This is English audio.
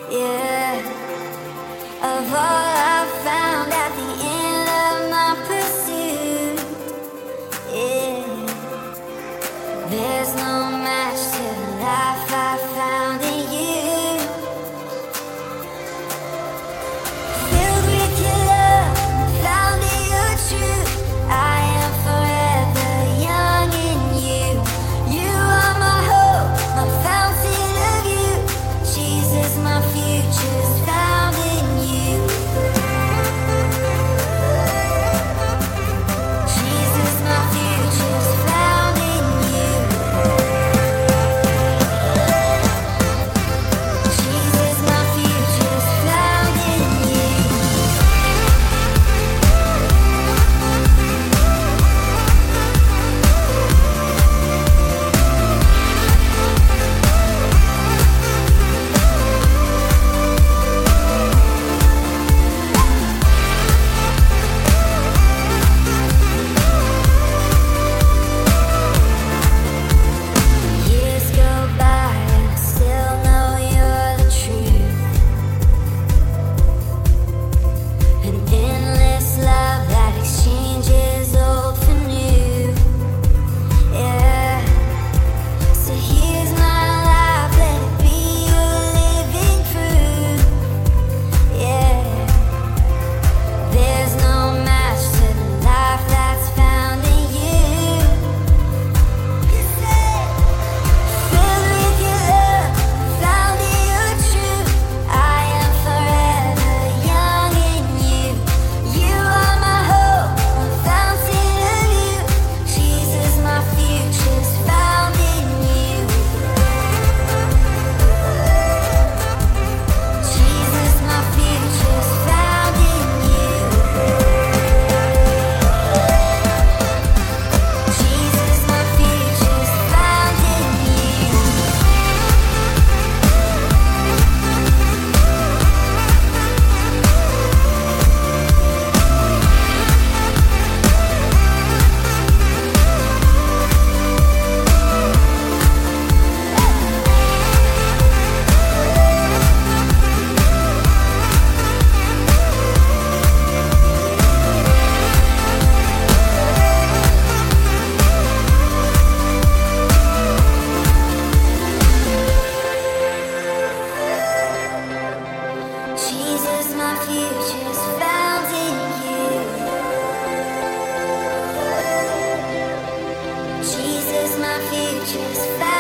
Yeah, of all I found at the end of my pursuit. Yeah, there's no match to the life I found in you. Filled with your love, found in your truth. I am forever young in you. You are my hope, my fountain of youth. Jesus, my future's found in you. Jesus, my future's found in you. Jesus, my future's found in you. Years go by and I still know you're the truth. An endless love that exchanges old for new. Yeah. So here's my life, let it be your living proof. Yeah. There's no match to the life that's found in you. Filled with your love, found in your truth. I am forever young in you. You are my hope, my fountain of youth. Jesus, my future's found in you. Jesus, my future's found in you. Jesus, my future's found in you. Jesus, my future's found in you. Jesus, my future's found